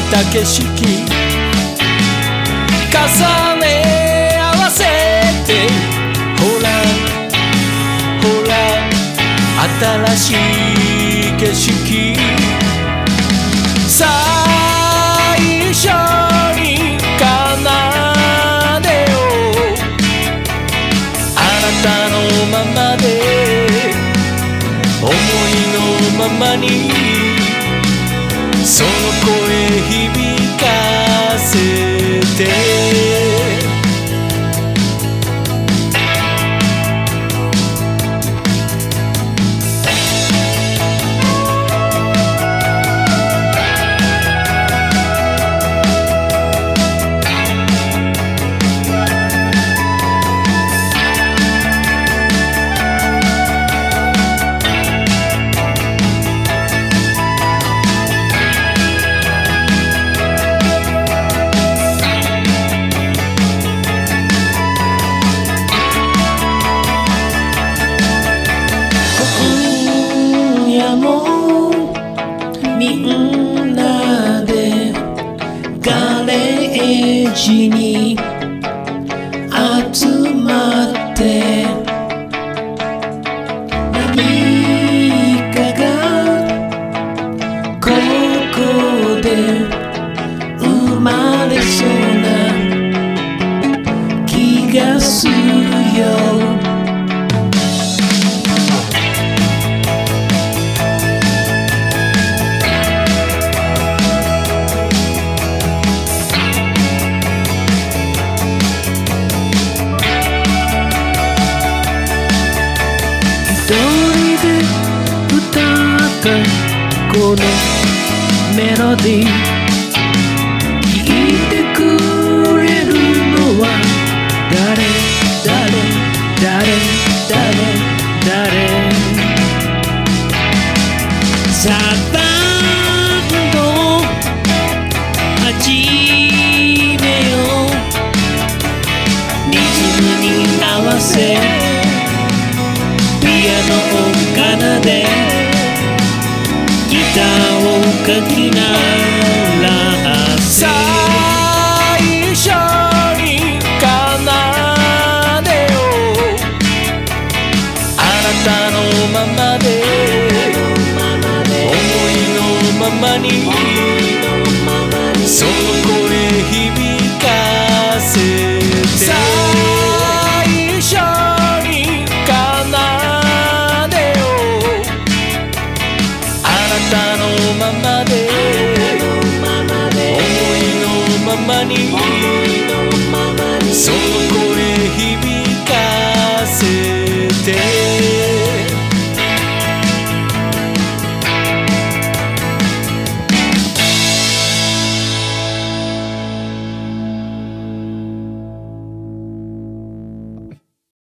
た景色重ね合わせて、ほらほら新しい景色、最初に奏でよう、あなたのままで思いのままに、その声響かせて。 みんなでガレージに集まって何かがここで生まれそうな気がするよ。一人で歌ったこのメロディー、聴いてくれるのは誰誰誰誰誰。さあバンド始めよう、リズムに合わせピアノを奏でギターをかき鳴らせ。 最初に奏でよう、あなたのままで思いのままに、その声響かせて。最初に奏でよう、あなたのままで思いのままに、その声響かせて。